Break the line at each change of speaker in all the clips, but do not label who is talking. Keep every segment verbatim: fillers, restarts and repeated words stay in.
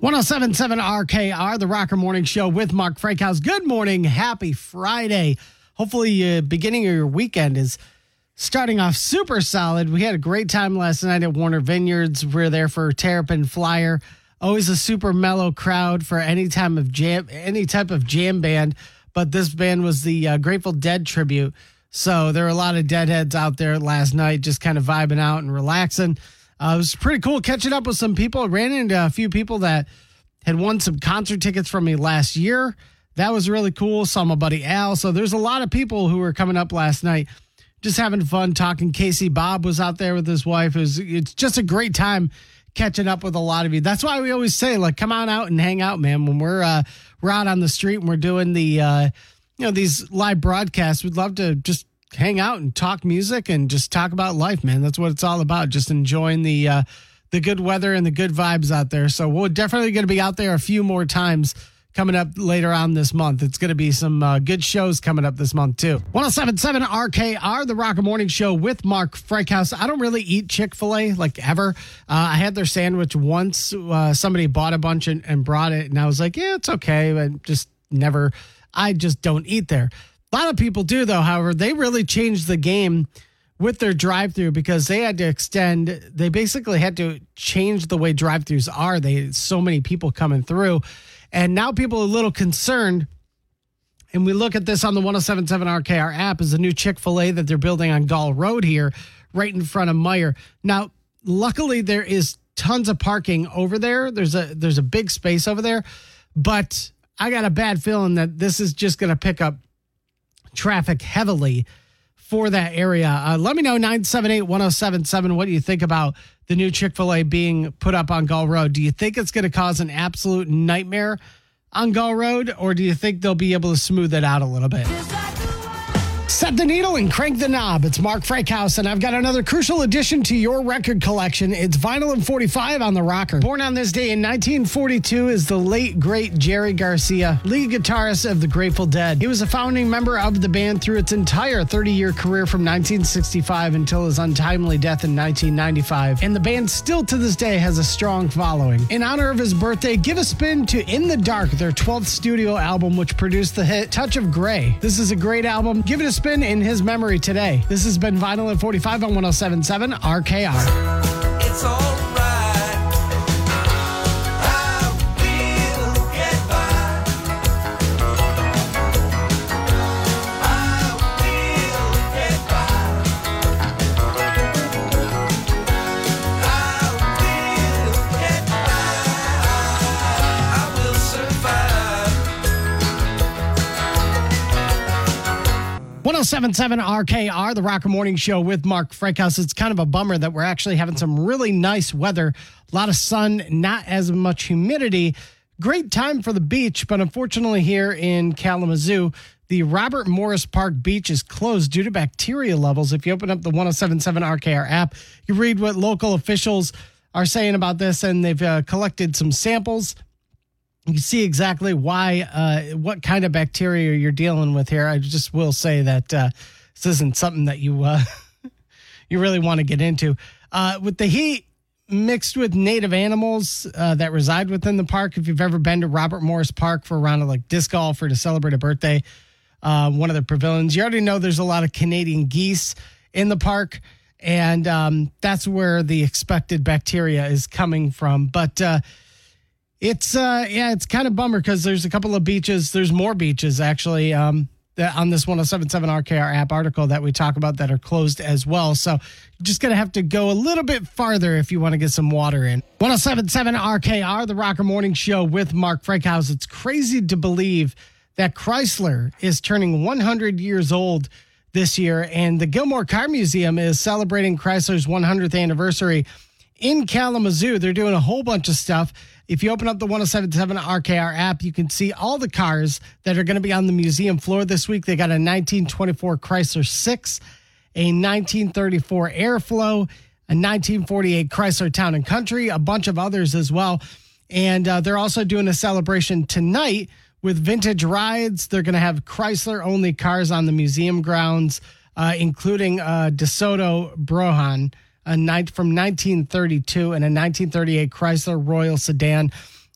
one oh seven point seven R K R, the Rocker Morning Show with Mark Frankhouse. Good morning. Happy Friday. Hopefully, uh, beginning of your weekend is starting off super solid. We had a great time last night at Warner Vineyards. We were there for Terrapin Flyer. Always a super mellow crowd for any time of jam, any type of jam band. But this band was the uh, Grateful Dead tribute. So there were a lot of Deadheads out there last night, just kind of vibing out and relaxing. Uh, it was pretty cool catching up with some people. I ran into a few people that had won some concert tickets from me last year. That was really cool. Saw my buddy Al. So there's a lot of people who were coming up last night, just having fun talking. Casey Bob was out there with his wife. It was, it's just a great time catching up with a lot of you. That's why we always say, like, come on out and hang out, man. When we're uh, we're out on the street and we're doing the uh, you know these live broadcasts, we'd love to just hang out and talk music and just talk about life, man. That's what it's all about. Just enjoying the uh, the good weather and the good vibes out there. So we're definitely going to be out there a few more times coming up later on this month. It's going to be some uh, good shows coming up this month, too. one oh seven point seven R K R, the Rocker Morning Show with Mark Frankhouse. I don't really eat Chick-fil-A, like, ever. Uh, I had their sandwich once. Uh, somebody bought a bunch and, and brought it, and I was like, yeah, it's okay, but just never, I just don't eat there. A lot of people do, though. However, they really changed the game with their drive-thru because they had to extend, they basically had to change the way drive-thrus are. They had so many people coming through. And now people are a little concerned, and we look at this on the one oh seven point seven R K R app, is a new Chick-fil-A that they're building on Gall Road here, right in front of Meijer. Now, luckily, there is tons of parking over there. There's a there's a big space over there, but I got a bad feeling that this is just going to pick up traffic heavily for that area. Uh, let me know, nine seven eight, one oh seven seven, what do you think about the new Chick-fil-A being put up on Gall Road? Do you think it's going to cause an absolute nightmare on Gall Road, or do you think they'll be able to smooth it out a little bit? Set the needle and crank the knob. It's Mark Frankhouse, and I've got another crucial addition to your record collection. It's Vinyl and forty-five on the Rocker. Born on this day in nineteen forty-two is the late, great Jerry Garcia, lead guitarist of the Grateful Dead. He was a founding member of the band through its entire thirty-year career from nineteen sixty-five until his untimely death in nineteen ninety-five. And the band still to this day has a strong following. In honor of his birthday, give a spin to In the Dark, their twelfth studio album, which produced the hit Touch of Grey. This is a great album. Give it a spin in his memory today. This has been Vinyl and forty-five on one oh seven point seven R K R.
It's all right. I will get by. I will get by. I will get by. I will survive.
one oh seven point seven R K R, the Rocker Morning Show with Mark Frankhouse. It's kind of a bummer that we're actually having some really nice weather. A lot of sun, not as much humidity. Great time for the beach, but unfortunately here in Kalamazoo, the Robert Morris Park Beach is closed due to bacteria levels. If you open up the one oh seven point seven R K R app, you read what local officials are saying about this, and they've uh, collected some samples. You can see exactly why, uh, what kind of bacteria you're dealing with here. I just will say that uh, this isn't something that you uh, you really want to get into. Uh, with the heat mixed with native animals uh, that reside within the park, if you've ever been to Robert Morris Park for a round of like disc golf or to celebrate a birthday, uh, one of the pavilions, you already know there's a lot of Canadian geese in the park, and um, that's where the expected bacteria is coming from. But uh It's, uh, yeah, it's kind of bummer because there's a couple of beaches. There's more beaches, actually, um, that on this one oh seven point seven R K R app article that we talk about that are closed as well. So you're just going to have to go a little bit farther if you want to get some water in. one oh seven point seven R K R, the Rocker Morning Show with Mark Frankhouse. It's crazy to believe that Chrysler is turning one hundred years old this year, and the Gilmore Car Museum is celebrating Chrysler's one hundredth anniversary in Kalamazoo. They're doing a whole bunch of stuff. If you open up the one oh seven point seven R K R app, you can see all the cars that are going to be on the museum floor this week. They got a nineteen twenty-four Chrysler six, a nineteen thirty-four Airflow, a nineteen forty-eight Chrysler Town and Country, a bunch of others as well. And uh, they're also doing a celebration tonight with vintage rides. They're going to have Chrysler-only cars on the museum grounds, uh, including uh, DeSoto Brohan, a night from nineteen thirty-two, and a nineteen thirty-eight Chrysler Royal sedan.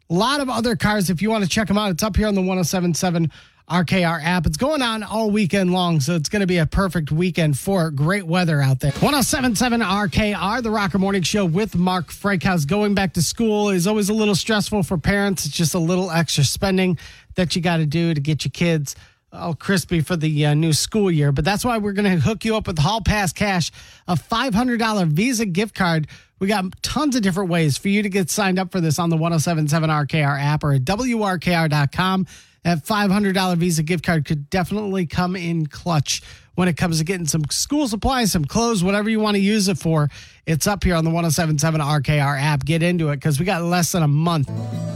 A lot of other cars. If you want to check them out, it's up here on the one oh seven point seven R K R app. It's going on all weekend long, so it's going to be a perfect weekend for great weather out there. one oh seven point seven R K R, the Rocker Morning Show with Mark Frakehouse. Going back to school is always a little stressful for parents. It's just a little extra spending that you got to do to get your kids all crispy for the uh, new school year. But that's why we're going to hook you up with Hall Pass Cash, a five hundred dollars Visa gift card. We got tons of different ways for you to get signed up for this on the one oh seven point seven R K R app or at W R K R dot com. That five hundred dollars Visa gift card could definitely come in clutch when it comes to getting some school supplies, some clothes, whatever you want to use it for. It's up here on the one oh seven point seven R K R app. Get into it because we got less than a month.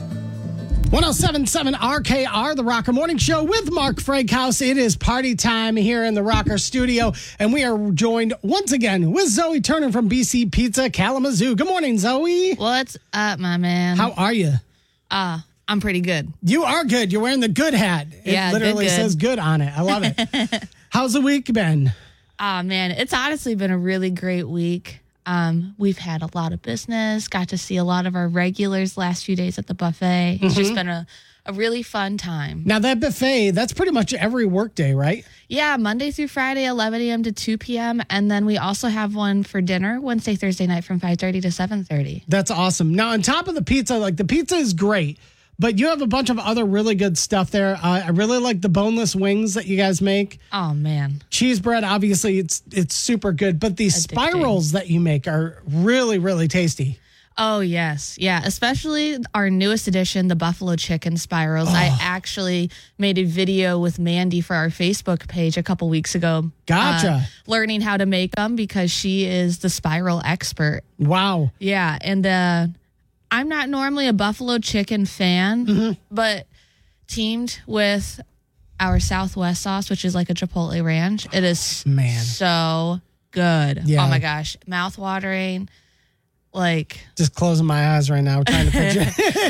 one oh seven point seven R K R, the Rocker Morning Show with Mark Frakehouse. It is party time here in the Rocker Studio, and we are joined once again with Zoe Turner from B C Pizza Kalamazoo. Good morning, Zoe.
What's up, my man?
How are you?
Uh, I'm pretty good.
You are good. You're wearing the good hat. It
Yeah, good,
literally
good.
says good on it. I love it. How's the week been?
Oh, man, it's honestly been a really great week. Um, we've had a lot of business, got to see a lot of our regulars last few days at the buffet. It's just been a, a really fun time.
Now, that buffet, that's pretty much every workday, right?
Yeah, Monday through Friday, eleven a.m. to two p.m. And then we also have one for dinner, Wednesday, Thursday night from five thirty to seven thirty.
That's awesome. Now, on top of the pizza, like the pizza is great, but you have a bunch of other really good stuff there. Uh, I really like the boneless wings that you guys make.
Oh, man.
Cheese bread, obviously, it's it's super good, but these
Addicting.
spirals that you make are really, really tasty.
Oh, yes. Yeah. Especially our newest edition, the buffalo chicken spirals. I actually made a video with Mandy for our Facebook page a couple weeks ago.
Gotcha.
uh, learning how to make them because she is the spiral expert.
Wow.
Yeah. And uh, I'm not normally a buffalo chicken fan, but teamed with our Southwest sauce, which is like a Chipotle ranch, it is
Man.
so good.
Yeah.
Oh, my gosh. Mouth watering. Like,
Just closing my eyes right now, trying to picture.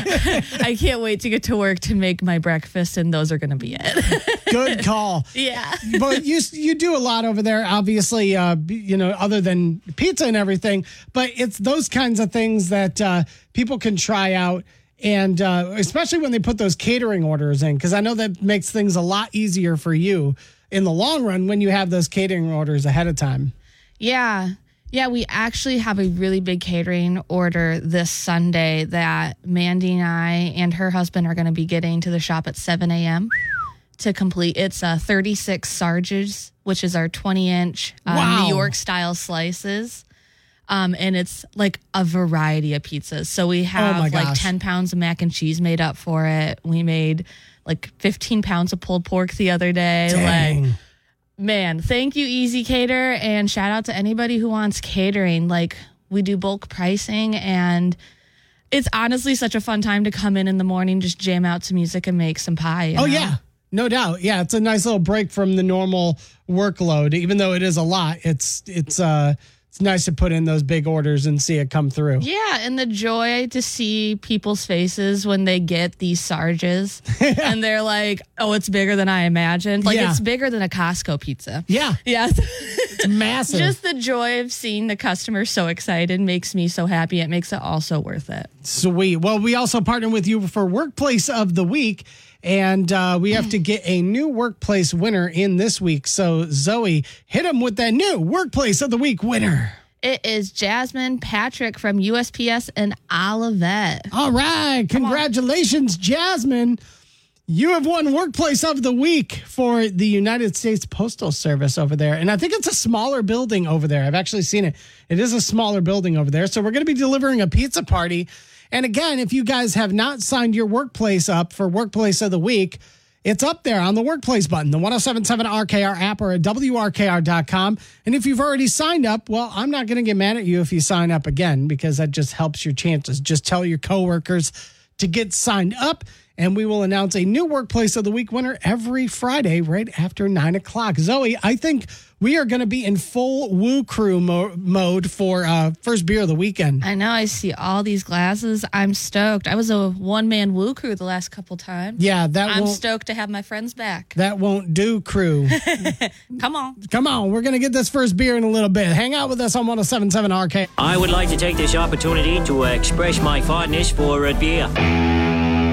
I can't wait to get to work to make my breakfast, and those are going to be it.
Good call.
Yeah.
But you you do a lot over there, obviously, uh, you know, other than pizza and everything. But it's those kinds of things that uh, people can try out. And uh, especially when they put those catering orders in, because I know that makes things a lot easier for you in the long run when you have those catering orders ahead of time.
Yeah. Yeah, we actually have a really big catering order this Sunday that Mandy and I and her husband are going to be getting to the shop at seven a.m. to complete. It's uh, thirty-six Sarges, which is our twenty-inch uh,
Wow.
New York-style slices. Um, and it's like a variety of pizzas. So we have
my
like
gosh.
ten pounds of mac and cheese made up for it. We made like fifteen pounds of pulled pork the other day.
Dang.
Like, man, thank you, Easy Cater, and shout out to anybody who wants catering. Like, we do bulk pricing, and it's honestly such a fun time to come in in the morning, just jam out to music and make some pie. you
Oh,
know?
yeah. No doubt. Yeah, it's a nice little break from the normal workload. Even though it is a lot, it's it's uh it's nice to put in those big orders and see it come through.
Yeah, and the joy to see people's faces when they get these Sarges and they're like, oh, it's bigger than I imagined. Like,
Yeah.
it's bigger than a Costco pizza.
Yeah,
Yeah.
it's massive.
Just the joy of seeing the customer so excited makes me so happy. It makes it also worth it.
Sweet. Well, we also partner with you for Workplace of the Week, and uh, we have to get a new Workplace winner in this week. So, Zoe, hit him with that new Workplace of the Week winner.
It is Jasmine Patrick from U S P S in Olivet.
All right. Congratulations, Jasmine. You have won Workplace of the Week for the United States Postal Service over there. And I think it's a smaller building over there. I've actually seen it. It is a smaller building over there. So we're going to be delivering a pizza party. And again, if you guys have not signed your workplace up for Workplace of the Week, it's up there on the Workplace button, the one oh seven point seven R K R app or at W R K R dot com. And if you've already signed up, well, I'm not going to get mad at you if you sign up again because that just helps your chances. Just tell your coworkers to get signed up, and we will announce a new Workplace of the Week winner every Friday right after nine o'clock. Zoe, I think we are going to be in full Woo Crew mo- mode for uh, first beer of the weekend.
I know, I see all these glasses. I'm stoked. I was a one-man woo crew the last couple times.
Yeah, that
I'm
won't
stoked to have my friends back.
that won't do, crew.
Come on.
Come on, we're going to get this first beer in a little bit. Hang out with us on one oh seven point seven R K.
I would like to take this opportunity to uh, express my fondness for uh, beer.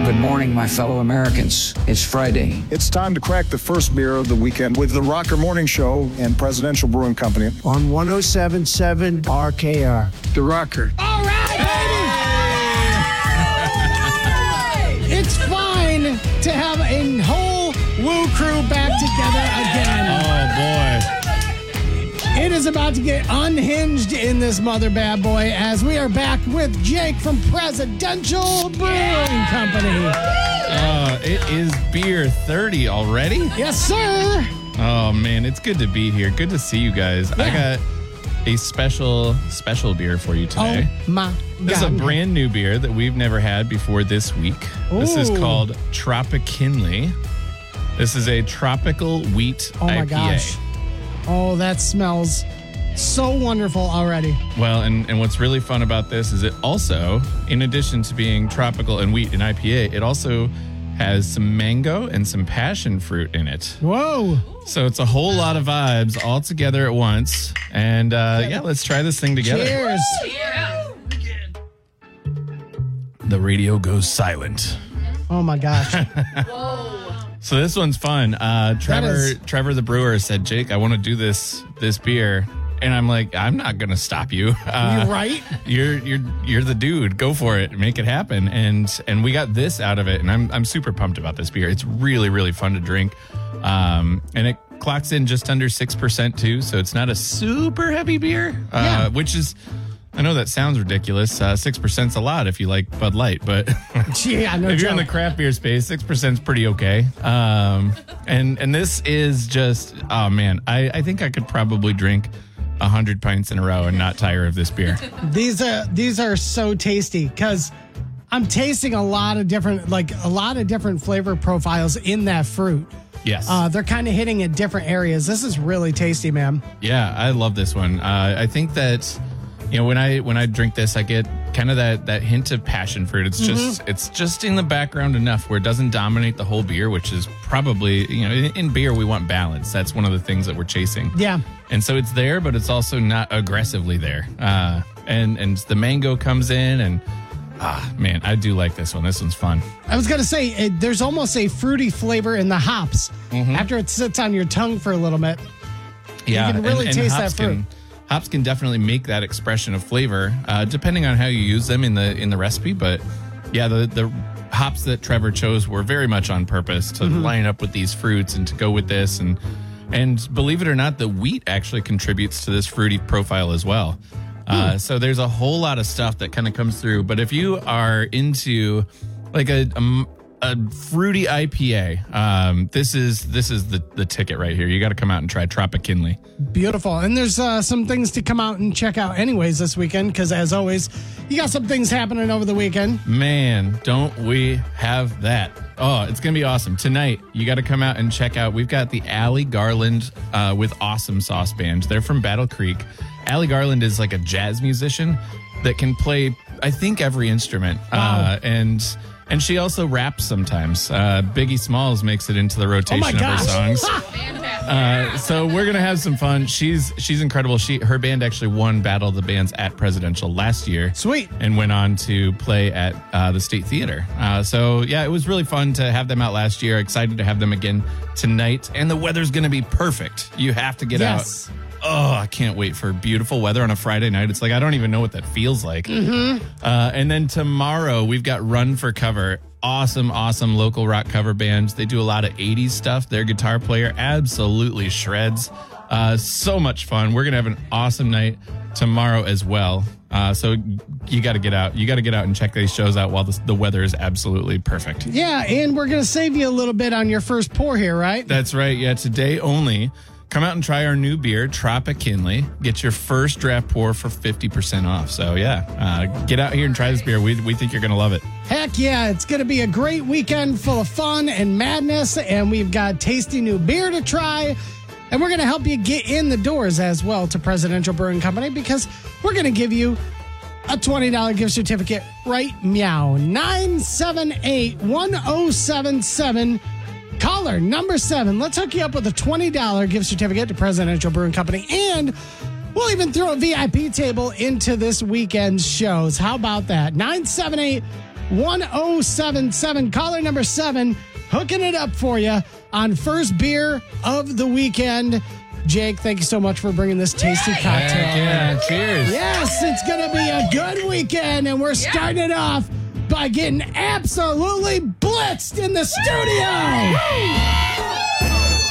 Good morning, my fellow Americans. It's Friday.
It's time to crack the first beer of the weekend with the Rocker Morning Show and Presidential Brewing Company.
On one oh seven point seven R K R.
The Rocker.
All right, baby! It's fine to have a whole Woo crew back together again.
Oh, boy.
It is about to get unhinged in this mother bad boy as we are back with Jake from Presidential Brewing Company.
Uh, it is beer thirty already?
Yes, sir.
Oh, man, it's good to be here. Good to see you guys. I
Yeah.
got a special, special beer for you today.
Oh, my God.
This is a brand new beer that we've never had before this week. This is
Ooh.
called Tropikinley. This is a tropical wheat
Oh, my
I P A.
gosh. Oh, that smells so wonderful already.
Well, and, and what's really fun about this is it also, in addition to being tropical and wheat and I P A, it also has some mango and some passion fruit in it.
Whoa.
So it's a whole lot of vibes all together at once. And uh, yeah, let's try this thing together.
Cheers.
The radio goes silent.
Oh, my gosh.
So this one's fun. Uh, Trevor,
is-
Trevor the brewer said, "Jake, I want to do this this beer," and I'm like, "I'm not gonna stop you. Uh,
You right?
You're you're you're the dude. Go for it. Make it happen." And and we got this out of it, and I'm I'm super pumped about this beer. It's really really fun to drink, um, and it clocks in just under six percent too. So it's not a super heavy beer, uh,
Yeah.
which is. I know that sounds ridiculous. Uh, six percent's a lot if you like Bud Light, but
Yeah, no
if you're in the
joke.
craft beer space, six percent's pretty okay. Um, and and this is just, oh man, I, I think I could probably drink a hundred pints in a row and not tire of this beer.
These are these are so tasty because I'm tasting a lot of different like a lot of different flavor profiles in that fruit.
Yes.
Uh, they're kind of hitting at different areas. This is really tasty, man.
Yeah, I love this one. Uh, I think that, you know, when I when I drink this, I get kind of that that hint of passion fruit. It's just it's just in the background enough where it doesn't dominate the whole beer, which is probably, you know, in, in beer we want balance. That's one of the things that we're chasing.
Yeah.
And so it's there, but it's also not aggressively there. Uh, and and the mango comes in, and ah, man, I do like this one. This one's fun.
I was gonna say it, there's almost a fruity flavor in the hops after it sits on your tongue for a little bit.
Yeah,
can really taste that
hops
fruit.
Can, hops can definitely make that expression of flavor, uh, depending on how you use them in the in the recipe. But yeah, the the hops that Trevor chose were very much on purpose to
Mm-hmm.
line up with these fruits and to go with this. And and believe it or not, the wheat actually contributes to this fruity profile as well. Uh,
Hmm.
so there's a whole lot of stuff that kind of comes through. But if you are into like a, a, a fruity I P A, um, this is this is the, the ticket right here. You got to come out and try Tropikinley.
Beautiful. And there's uh, some things to come out and check out anyways this weekend because as always, you got some things happening over the weekend.
Man, don't we have that? Oh, it's going to be awesome. Tonight, you got to come out and check out. We've got the Allie Garland uh, with Awesome Sauce Band. They're from Battle Creek. Allie Garland is like a jazz musician that can play, I think, every instrument.
Wow.
Uh, and and she also raps sometimes. Uh, Biggie Smalls makes it into the rotation
Oh my
of her
gosh.
songs. Uh, so we're gonna have some fun. She's she's incredible. She her band actually won Battle of the Bands at Presidential last year.
Sweet.
And went on to play at uh, the State Theater. Uh, so yeah, it was really fun to have them out last year. Excited to have them again tonight. And the weather's gonna be perfect. You have to get
Yes.
out. Oh, I can't wait for beautiful weather on a Friday night. It's like I don't even know what that feels like. Uh, and then tomorrow we've got Run for Cover. Awesome, awesome local rock cover bands. They do a lot of eighties stuff. Their guitar player absolutely shreds. Uh, so much fun. We're gonna have an awesome night tomorrow as well. Uh, so you got to get out. You got to get out and check these shows out while the, the weather is absolutely perfect.
Yeah, and we're going to save you a little bit on your first pour here, right?
That's right. Yeah, today only. Come out and try our new beer, Tropikinley. Get your first draft pour for fifty percent off. So, yeah, uh, get out here and try this beer. We, we think you're going to love it.
Heck yeah, it's going to be a great weekend full of fun and madness, and we've got tasty new beer to try. And we're going to help you get in the doors as well to Presidential Brewing Company because we're going to give you a twenty dollars gift certificate right meow. nine seven eight, one oh seven seven. Caller number seven. Let's hook you up with a twenty dollars gift certificate to Presidential Brewing Company. And we'll even throw a V I P table into this weekend's shows. How about that? nine seven eight, one oh seven seven. Caller number seven, hooking it up for you on first beer of the weekend. Jake, thank you so much for bringing this tasty cocktail.
Yeah, cheers.
Yes, it's going to be a good weekend, and we're starting it off by getting absolutely blitzed in the studio.